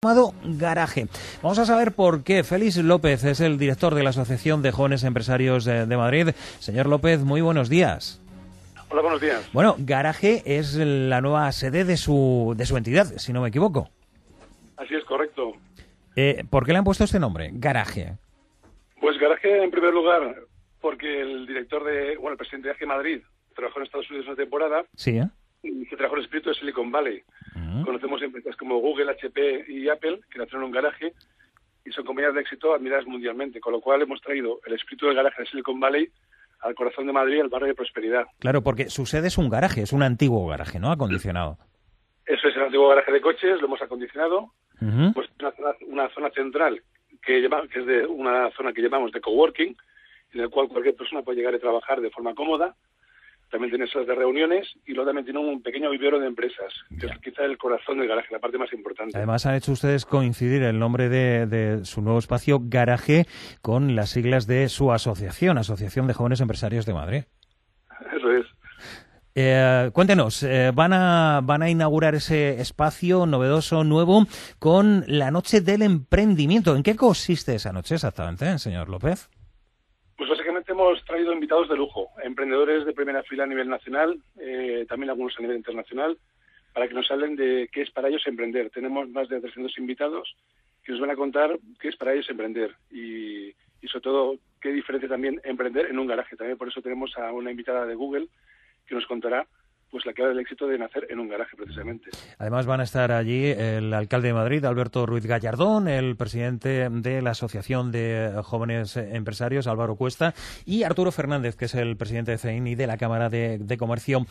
llamado Garaje. Vamos a saber por qué. Félix López es el director de la Asociación de Jóvenes Empresarios de Madrid. Señor López, muy buenos días. Hola, buenos días. Bueno, Garaje es la nueva sede de su entidad, si no me equivoco. Así es, correcto. ¿Por qué le han puesto este nombre, Garaje? Pues Garaje, en primer lugar, porque el presidente de AG Madrid trabajó en Estados Unidos una temporada. Sí, Y se trabajó el espíritu de Silicon Valley. Conocemos empresas como Google, HP y Apple, que nacieron en un garaje y son compañías de éxito admiradas mundialmente, con lo cual hemos traído el espíritu del garaje de Silicon Valley al corazón de Madrid, al barrio de prosperidad. Claro, porque su sede es un garaje, es un antiguo garaje, ¿no? Acondicionado. Eso es el antiguo garaje de coches, lo hemos acondicionado. Pues una zona central que es de una zona que llamamos de coworking, en la cual cualquier persona puede llegar a trabajar de forma cómoda. También tiene salas de reuniones y luego también tiene un pequeño vivero de empresas, que es quizá el corazón del garaje, la parte más importante. Además han hecho ustedes coincidir el nombre de su nuevo espacio, Garaje, con las siglas de su asociación, Asociación de Jóvenes Empresarios de Madrid. Eso es. Cuéntenos, van a inaugurar ese espacio novedoso, nuevo, con la Noche del Emprendimiento. ¿En qué consiste esa noche exactamente, señor López? Pues básicamente hemos traído invitados de lujo, emprendedores de primera fila a nivel nacional, también algunos a nivel internacional, para que nos hablen de qué es para ellos emprender. Tenemos más de 300 invitados que nos van a contar qué es para ellos emprender y sobre todo qué diferencia también emprender en un garaje. También por eso tenemos a una invitada de Google que nos contará pues la clave del éxito de nacer en un garaje, precisamente. Además van a estar allí el alcalde de Madrid, Alberto Ruiz Gallardón, el presidente de la Asociación de Jóvenes Empresarios, Álvaro Cuesta, y Arturo Fernández, que es el presidente de CEIN y de la Cámara de Comercio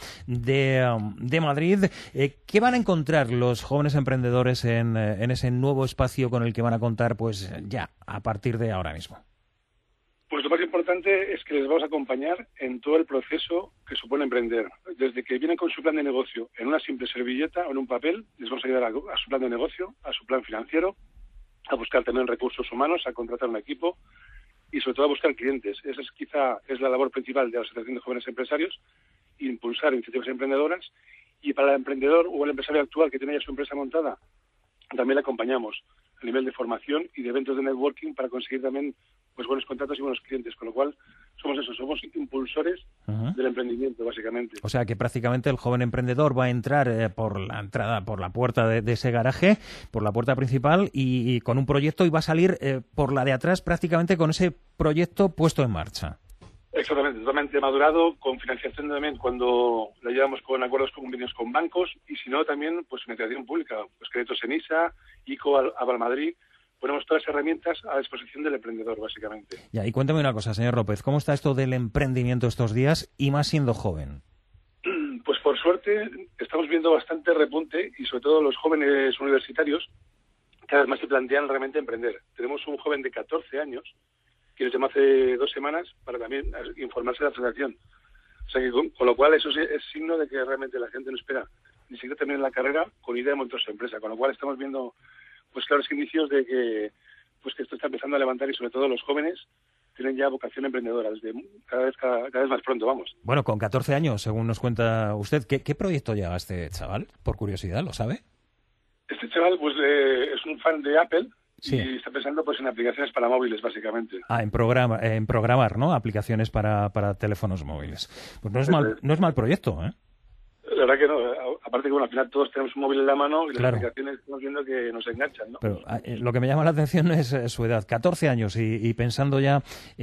de Madrid. ¿Qué van a encontrar los jóvenes emprendedores en ese nuevo espacio con el que van a contar pues ya a partir de ahora mismo? Pues lo más importante es que les vamos a acompañar en todo el proceso que supone emprender. Desde que vienen con su plan de negocio en una simple servilleta o en un papel, les vamos a ayudar a su plan de negocio, a su plan financiero, a buscar también recursos humanos, a contratar un equipo y sobre todo a buscar clientes. Esa es la labor principal de la Asociación de Jóvenes Empresarios, impulsar iniciativas emprendedoras, y para el emprendedor o el empresario actual que tiene ya su empresa montada, también le acompañamos a nivel de formación y de eventos de networking para conseguir también pues buenos contratos y buenos clientes, con lo cual somos impulsores del emprendimiento, básicamente. O sea que prácticamente el joven emprendedor va a entrar por la puerta de ese garaje, por la puerta principal y con un proyecto, y va a salir por la de atrás prácticamente con ese proyecto puesto en marcha. Exactamente, totalmente madurado, con financiación también cuando la llevamos con acuerdos convenios con bancos, y si no también pues financiación pública, pues créditos en ISA, ICO, Aval Madrid. Ponemos todas las herramientas a disposición del emprendedor, básicamente. Ya, y cuéntame una cosa, señor López, ¿cómo está esto del emprendimiento estos días y más siendo joven? Pues por suerte estamos viendo bastante repunte, y sobre todo los jóvenes universitarios cada vez más se plantean realmente emprender. Tenemos un joven de 14 años que nos llamó hace 2 semanas para también informarse de la asociación. O sea que con lo cual eso es signo de que realmente la gente no espera ni siquiera terminar la carrera con idea de montar su empresa, con lo cual estamos viendo pues claros indicios de que esto está empezando a levantar, y sobre todo los jóvenes tienen ya vocación emprendedora desde cada vez más pronto, vamos. Bueno, con 14 años, según nos cuenta usted, ¿qué proyecto lleva este chaval? Por curiosidad, ¿lo sabe? Este chaval pues es un fan de Apple. Sí. Y está pensando pues en aplicaciones para móviles, básicamente. En programar, ¿no? Aplicaciones para teléfonos móviles. Pues no es mal proyecto, ¿eh? La verdad que no. Aparte que, bueno, al final todos tenemos un móvil en la mano y las Claro. aplicaciones estamos viendo que nos enganchan, ¿no? Pero lo que me llama la atención es su edad, 14 años, y pensando ya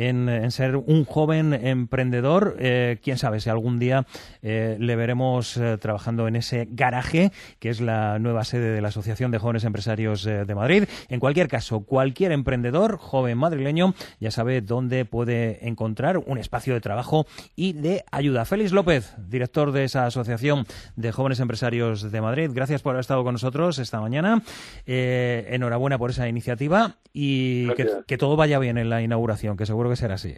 en ser un joven emprendedor. Quién sabe si algún día le veremos trabajando en ese garaje, que es la nueva sede de la Asociación de Jóvenes Empresarios de Madrid. En cualquier caso, cualquier emprendedor, joven madrileño, ya sabe dónde puede encontrar un espacio de trabajo y de ayuda. Félix López, director de esa Asociación de Jóvenes Empresarios de Madrid, gracias por haber estado con nosotros esta mañana. Enhorabuena por esa iniciativa y que todo vaya bien en la inauguración, que seguro que será así.